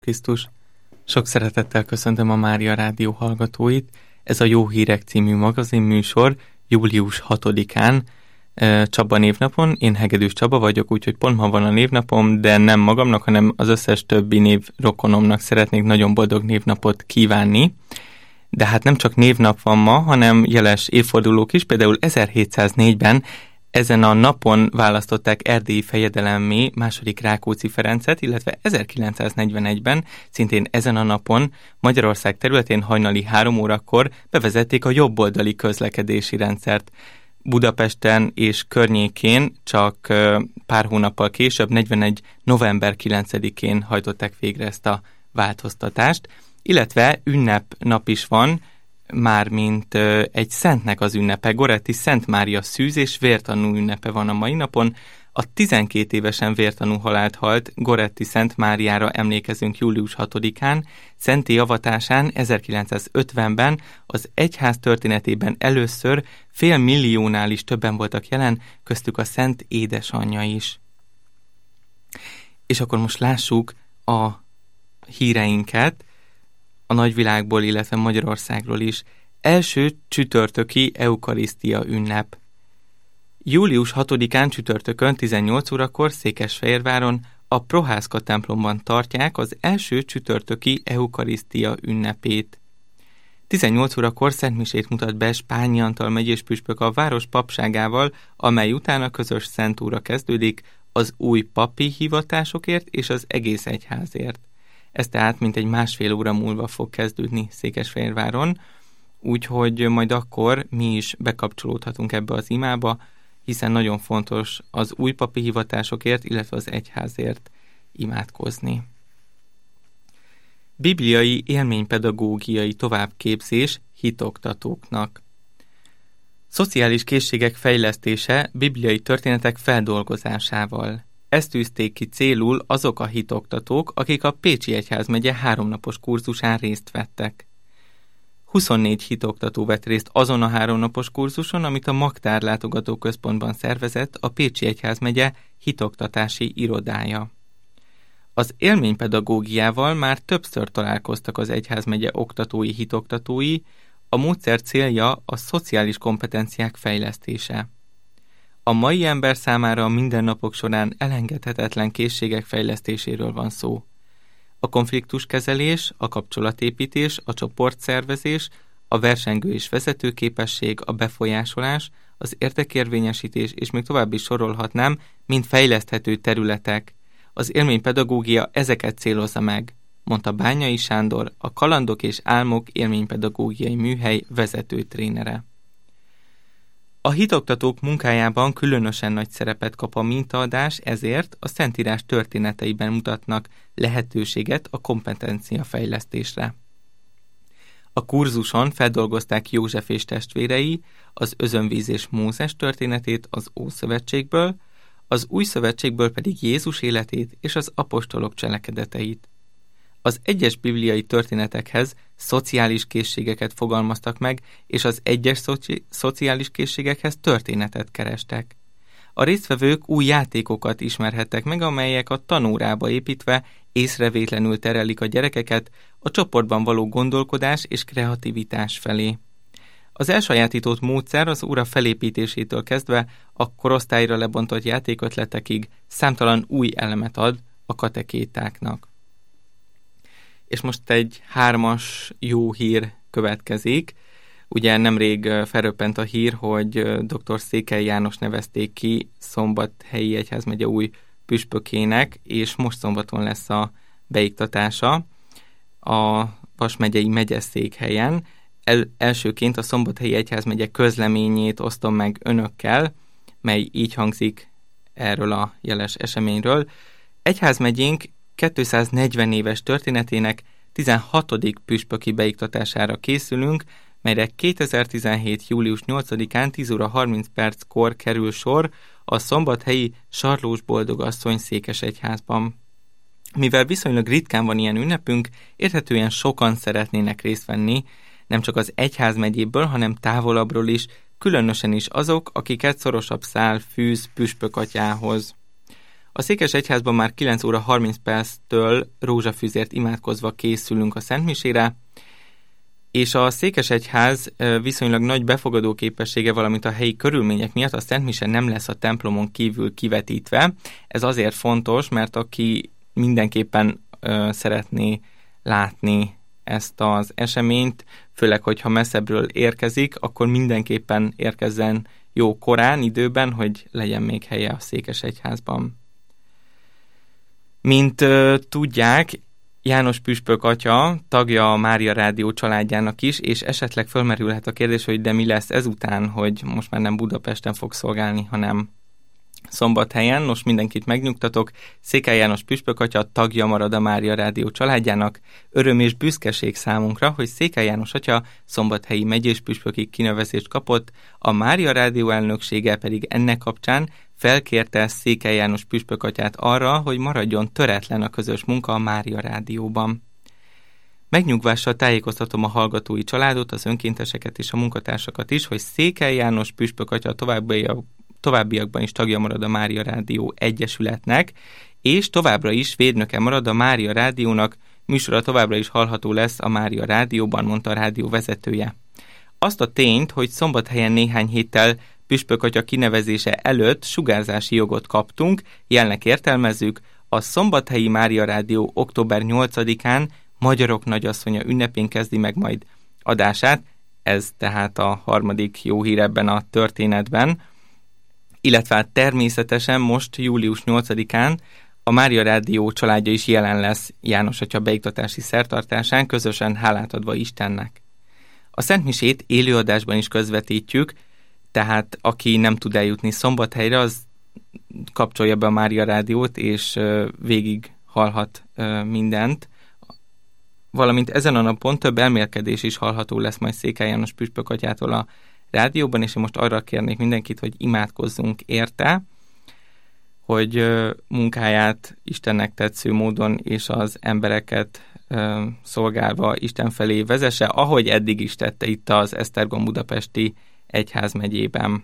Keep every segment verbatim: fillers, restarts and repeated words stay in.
Krisztus! Sok szeretettel köszöntöm a Mária Rádió hallgatóit. Ez a Jó Hírek című magazinműsor július hatodikán, Csaba névnapon. Én Hegedűs Csaba vagyok, úgyhogy pont ma van a névnapom, de nem magamnak, hanem az összes többi névrokonomnak szeretnék nagyon boldog névnapot kívánni. De hát nem csak névnap van ma, hanem jeles évfordulók is, például ezerhétszáznégyben ezen a napon választották erdélyi fejedelemmé második Rákóczi Ferencet, illetve ezerkilencszáznegyvenegyben, szintén ezen a napon Magyarország területén hajnali három órakor bevezették a jobboldali közlekedési rendszert. Budapesten és környékén csak pár hónappal később, negyvenegy november kilencedikén hajtották végre ezt a változtatást, illetve ünnepnap is van, mármint egy szentnek az ünnepe, Goretti Szent Mária szűz és vértanú ünnepe van a mai napon. A tizenkét évesen vértanú halált halt Goretti Szent Máriára emlékezünk július hatodikán, szenté avatásán ezerkilencszázötvenben az egyház történetében először fél milliónál is többen voltak jelen, köztük a Szent Édesanyja is. És akkor most lássuk a híreinket a nagyvilágból, illetve Magyarországról is. Első csütörtöki eukarisztia ünnep. július hatodikán csütörtökön tizennyolc órakor Székesfehérváron a Prohászka templomban tartják az első csütörtöki eukarisztia ünnepét. tizennyolc órakor szentmisét mutat be Spányi Antal megyés püspök a város papságával, amely után a közös szentúra kezdődik az új papi hivatásokért és az egész egyházért. Ez tehát mintegy másfél óra múlva fog kezdődni Székesfehérváron, úgyhogy majd akkor mi is bekapcsolódhatunk ebbe az imába, hiszen nagyon fontos az új papi hivatásokért, illetve az egyházért imádkozni. Bibliai élménypedagógiai továbbképzés hitoktatóknak. Szociális készségek fejlesztése bibliai történetek feldolgozásával. Ezt tűzték ki célul azok a hitoktatók, akik a Pécsi Egyházmegye háromnapos kurzusán részt vettek. huszonnégy hitoktató vett részt azon a háromnapos kurzuson, amit a Magtár Látogatóközpontban szervezett a Pécsi Egyházmegye hitoktatási irodája. Az élménypedagógiával már többször találkoztak az egyházmegye oktatói hitoktatói, a módszer célja a szociális kompetenciák fejlesztése. A mai ember számára a mindennapok során elengedhetetlen készségek fejlesztéséről van szó. A konfliktuskezelés, a kapcsolatépítés, a csoportszervezés, a versengő és vezetőképesség, a befolyásolás, az érdekérvényesítés, és még tovább is sorolhatnám, mind fejleszthető területek. Az élménypedagógia ezeket célozza meg, mondta Bányai Sándor, a Kalandok és Álmok élménypedagógiai műhely vezető trénere. A hitoktatók munkájában különösen nagy szerepet kap a mintaadás, ezért a Szentírás történeteiben mutatnak lehetőséget a kompetencia fejlesztésre. A kurzuson feldolgozták József és testvérei az Özönvíz és Mózes történetét az Ószövetségből, az Új Szövetségből pedig Jézus életét és az apostolok cselekedeteit. Az egyes bibliai történetekhez szociális készségeket fogalmaztak meg, és az egyes szoci- szociális készségekhez történetet kerestek. A résztvevők új játékokat ismerhettek meg, amelyek a tanórába építve észrevétlenül terelik a gyerekeket a csoportban való gondolkodás és kreativitás felé. Az elsajátított módszer az óra felépítésétől kezdve a korosztályra lebontott játékötletekig számtalan új elemet ad a katekétáknak. És most egy hármas jó hír következik. Ugye nemrég felröppent a hír, hogy dr. Székely János nevezték ki Szombathelyi Egyházmegye új püspökének, és most szombaton lesz a beiktatása a Vas megyei megyeszékhelyen. El, elsőként a Szombathelyi Egyházmegye közleményét osztom meg önökkel, mely így hangzik erről a jeles eseményről. Egyházmegyénk kétszáznegyven éves történetének tizenhatodik püspöki beiktatására készülünk, melyre kétezer-tizenhét. július nyolcadikán tíz óra harminc perckor kerül sor a szombathelyi Sarlós Boldogasszony székesegyházban. Mivel viszonylag ritkán van ilyen ünnepünk, érthetően sokan szeretnének részt venni, nem csak az egyházmegyéből, hanem távolabbról is, különösen is azok, akiket szorosabb szál fűz püspökatyához. A székesegyházban már kilenc óra harminc perctől rózsafüzért imádkozva készülünk a szentmisére, és a székesegyház viszonylag nagy befogadó képessége, valamint a helyi körülmények miatt a szentmise nem lesz a templomon kívül kivetítve. Ez azért fontos, mert aki mindenképpen ö, szeretné látni ezt az eseményt, főleg, hogyha messzebbről érkezik, akkor mindenképpen érkezzen jó korán, időben, hogy legyen még helye a székesegyházban. Mint ö, tudják, János püspök atya tagja a Mária Rádió családjának is, és esetleg fölmerülhet a kérdés, hogy de mi lesz ezután, hogy most már nem Budapesten fog szolgálni, hanem Szombathelyen. Nos, mindenkit megnyugtatok, Székely János püspök atya tagja marad a Mária Rádió családjának. Öröm és büszkeség számunkra, hogy Székely János atya szombathelyi megyés püspöki kinevezést kapott, a Mária Rádió elnöksége pedig ennek kapcsán felkérte Székely János püspök atyát arra, hogy maradjon töretlen a közös munka a Mária Rádióban. Megnyugvással tájékoztatom a hallgatói családot, az önkénteseket és a munkatársakat is, hogy Székely János püspök atya továbbiak, továbbiakban is tagja marad a Mária Rádió Egyesületnek, és továbbra is védnöke marad a Mária Rádiónak, műsora továbbra is hallható lesz a Mária Rádióban, mondta a rádió vezetője. Azt a tényt, hogy Szombathelyen néhány héttel püspök atya kinevezése előtt sugárzási jogot kaptunk, jelnek értelmezzük, a Szombathelyi Mária Rádió október nyolcadikán Magyarok Nagyasszonya ünnepén kezdi meg majd adását, ez tehát a harmadik jó hír ebben a történetben, illetve természetesen most július nyolcadikán a Mária Rádió családja is jelen lesz János atya beiktatási szertartásán, közösen hálát adva Istennek. A szentmisét élőadásban is közvetítjük, tehát aki nem tud eljutni Szombathelyre, az kapcsolja be a Mária Rádiót, és végig hallhat mindent. Valamint ezen a napon több elmélkedés is hallható lesz majd Székely János püspök atyától a rádióban, és én most arra kérnék mindenkit, hogy imádkozzunk érte, hogy munkáját Istennek tetsző módon és az embereket szolgálva Isten felé vezesse, ahogy eddig is tette itt az Esztergom budapesti egyházmegyében.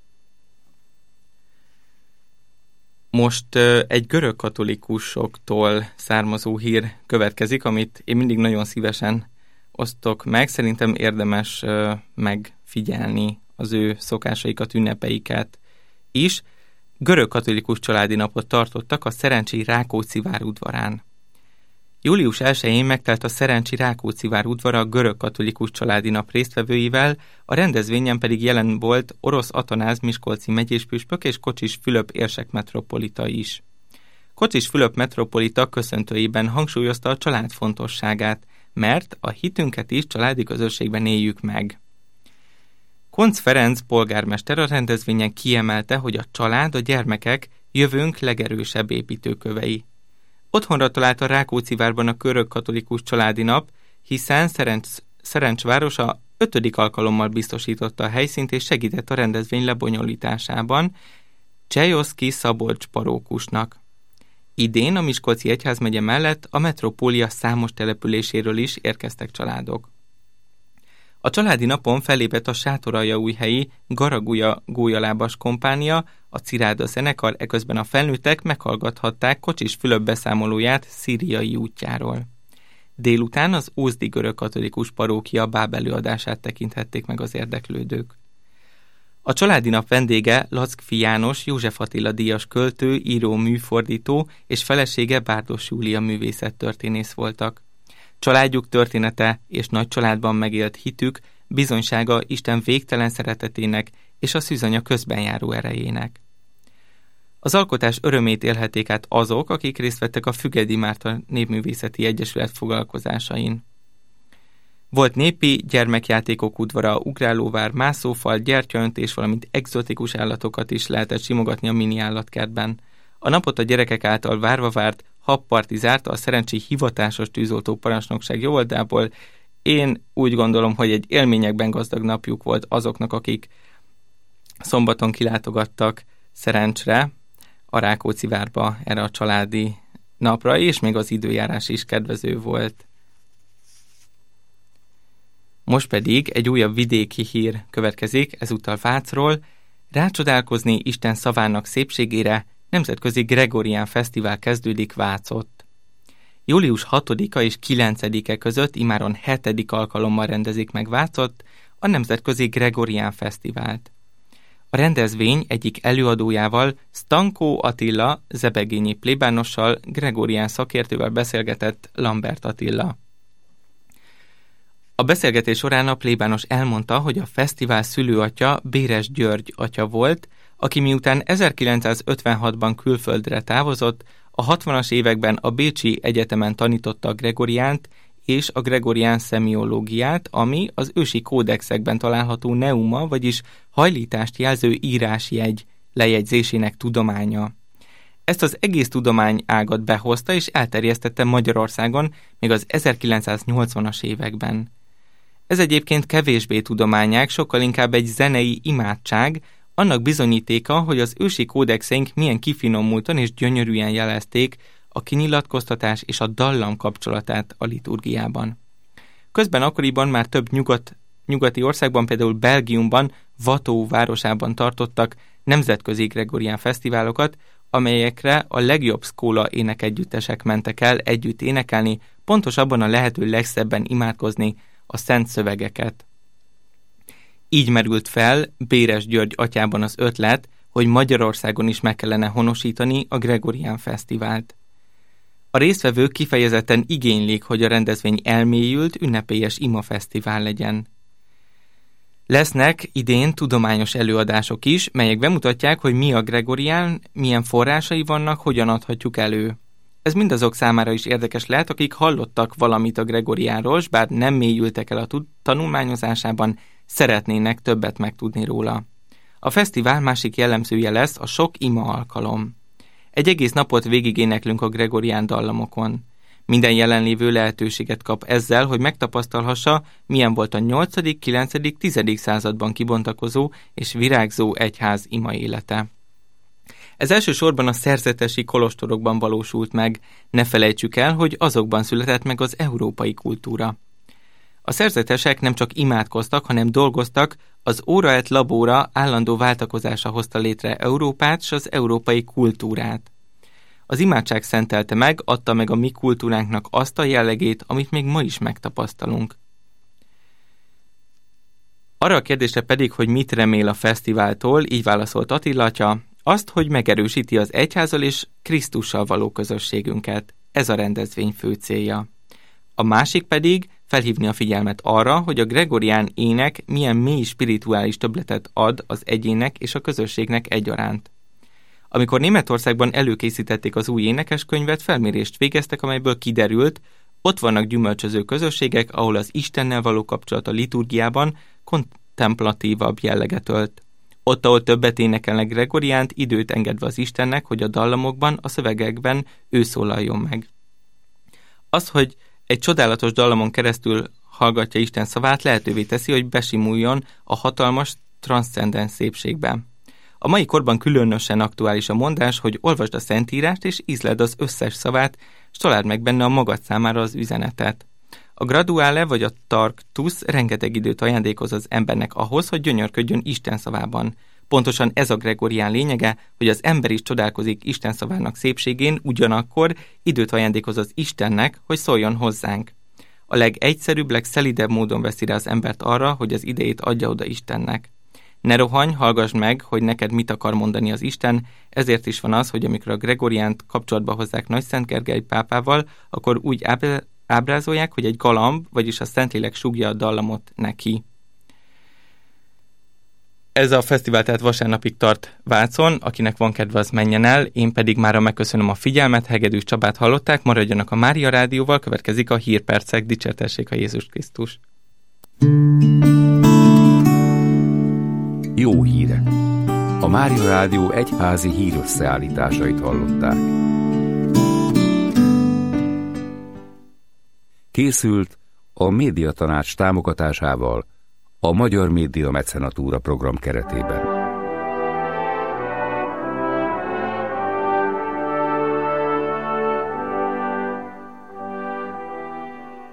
Most egy görög katolikusoktól származó hír következik, amit én mindig nagyon szívesen osztok meg. Szerintem érdemes megfigyelni az ő szokásaikat, ünnepeiket is. Görög katolikus családi napot tartottak a Szerencsi Rákóczi vár udvarán. július elsején megtelt a Szerencsi Rákóczi vár udvara a görög katolikus családi nap résztvevőivel, a rendezvényen pedig jelen volt Orosz Atanáz miskolci megyéspüspök és Kocsis Fülöp érsek metropolita is. Kocsis Fülöp metropolita köszöntőiben hangsúlyozta a család fontosságát, mert a hitünket is családi közösségben éljük meg. Koncz Ferenc polgármester a rendezvényen kiemelte, hogy a család, a gyermekek jövőnk legerősebb építőkövei. Otthonra talált a Rákóczivárban a görög katolikus családi nap, hiszen Szerencs, Szerencs városa ötödik alkalommal biztosította a helyszínt és segített a rendezvény lebonyolításában Csejoszki Szabolcs parókusnak. Idén a Miskolci egyházmegye mellett a metropólia számos településéről is érkeztek családok. A családi napon fellépett a Sátoraljaújhelyi Garagulya gólyalábas kompánia, a Ciráda zenekar, eközben a felnőttek meghallgathatták Kocsis Fülöp beszámolóját szíriai útjáról. Délután az ózdi görög katolikus parókia bábelőadását tekinthették meg az érdeklődők. A családi nap vendége Lackfi János, József Attila díjas költő, író, műfordító és felesége Bárdos Júlia művészettörténész voltak. Családjuk története és nagy családban megélt hitük bizonysága Isten végtelen szeretetének és a szűzanya közben járó erejének. Az alkotás örömét élhették át azok, akik részt vettek a Fügedi Márta Népművészeti Egyesület foglalkozásain. Volt népi gyermekjátékok udvara, ugrálóvár, mászófal, gyertyaöntés, valamint egzotikus állatokat is lehetett simogatni a mini állatkertben. A napot a gyerekek által várva várt habparti zárta a Szerencsi hivatásos tűzoltó parancsnokság jóvoltából. Én úgy gondolom, hogy egy élményekben gazdag napjuk volt azoknak, akik szombaton kilátogattak Szerencsre, a Rákóczivárba erre a családi napra, és még az időjárás is kedvező volt. Most pedig egy újabb vidéki hír következik, ezúttal Vácról. Rácsodálkozni Isten szavának szépségére, nemzetközi Gregorián Fesztivál kezdődik Vácott. július hatodika és kilencedike között immáron hetedik alkalommal rendezik meg Vácott a nemzetközi Gregorián Fesztivált. A rendezvény egyik előadójával, Stankó Attila, zebegényi plébánossal, Gregorián szakértővel beszélgetett Lambert Attila. A beszélgetés során a plébános elmondta, hogy a fesztivál szülőatya Béres György atya volt, aki miután ezerkilencszázötvenhatban külföldre távozott, a hatvanas években a Bécsi Egyetemen tanította a Gregoriánt és a Gregorián szemiológiát, ami az ősi kódexekben található neuma, vagyis hajlítást jelző írásjegy lejegyzésének tudománya. Ezt az egész tudományágat behozta és elterjesztette Magyarországon még az ezerkilencszáznyolcvanas években. Ez egyébként kevésbé tudományág, sokkal inkább egy zenei imádság, annak bizonyítéka, hogy az ősi kódexeink milyen kifinomultan és gyönyörűen jelezték a kinyilatkoztatás és a dallam kapcsolatát a liturgiában. Közben akkoriban már több nyugat, nyugati országban, például Belgiumban, Watteau városában tartottak nemzetközi Gregorián fesztiválokat, amelyekre a legjobb szkóla énekegyüttesek mentek el együtt énekelni, pontosabban a lehető legszebben imádkozni a szent szövegeket. Így merült fel Béres György atyában az ötlet, hogy Magyarországon is meg kellene honosítani a Gregorián Fesztivált. A résztvevők kifejezetten igénylik, hogy a rendezvény elmélyült, ünnepélyes imafesztivál legyen. Lesznek idén tudományos előadások is, melyek bemutatják, hogy mi a Gregorián, milyen forrásai vannak, hogyan adhatjuk elő. Ez mindazok számára is érdekes lehet, akik hallottak valamit a Gregoriánról, s bár nem mélyültek el a tanulmányozásában, szeretnének többet megtudni róla. A fesztivál másik jellemzője lesz a sok ima alkalom. Egy egész napot végigéneklünk a Gregorián dallamokon. Minden jelenlévő lehetőséget kap ezzel, hogy megtapasztalhassa, milyen volt a nyolcadik, kilencedik, tizedik században kibontakozó és virágzó egyház ima élete. Ez elsősorban a szerzetesi kolostorokban valósult meg, ne felejtsük el, hogy azokban született meg az európai kultúra. A szerzetesek nem csak imádkoztak, hanem dolgoztak, az óra et labóra állandó váltakozása hozta létre Európát s az európai kultúrát. Az imádság szentelte meg, adta meg a mi kultúránknak azt a jellegét, amit még ma is megtapasztalunk. Arra a kérdésre pedig, hogy mit remél a fesztiváltól, így válaszolt Attila atya, azt, hogy megerősíti az egyházzal és Krisztussal való közösségünket. Ez a rendezvény fő célja. A másik pedig felhívni a figyelmet arra, hogy a Gregorián ének milyen mély spirituális többletet ad az egyének és a közösségnek egyaránt. Amikor Németországban előkészítették az új énekeskönyvet, felmérést végeztek, amelyből kiderült, ott vannak gyümölcsöző közösségek, ahol az Istennel való kapcsolat a liturgiában kontemplatívabb jelleget ölt. Ott, ahol többet énekelnek Gregoriánt, időt engedve az Istennek, hogy a dallamokban, a szövegekben ő szólaljon meg. Az, hogy egy csodálatos dallamon keresztül hallgatja Isten szavát, lehetővé teszi, hogy besimuljon a hatalmas, transzcendens szépségbe. A mai korban különösen aktuális a mondás, hogy olvasd a Szentírást és ízleld az összes szavát, s találd meg benne a magad számára az üzenetet. A graduále vagy a tarktus rengeteg időt ajándékoz az embernek ahhoz, hogy gyönyörködjön Isten szavában. Pontosan ez a Gregorián lényege, hogy az ember is csodálkozik Isten szavának szépségén, ugyanakkor időt ajándékoz az Istennek, hogy szóljon hozzánk. A legegyszerűbb, legszelidebb módon veszi rá az embert arra, hogy az idejét adja oda Istennek. Ne rohanj, hallgass meg, hogy neked mit akar mondani az Isten, ezért is van az, hogy amikor a Gregoriánt kapcsolatba hozzák Nagyszent Gergely pápával, akkor úgy ábrázolják, hogy egy galamb, vagyis a Szentlélek sugja a dallamot neki. Ez a fesztivál tehát vasárnapig tart Vácon, akinek van kedve, az menjen el, én pedig mára megköszönöm a figyelmet, Hegedűs Csabát hallották, maradjanak a Mária Rádióval, következik a hírpercek, dicsértessék a Jézus Krisztus. Jó hírek! A Mária Rádió egyházi hírösszeállításait hallották. Készült a Médiatanács támogatásával a Magyar Média Mecenatúra program keretében.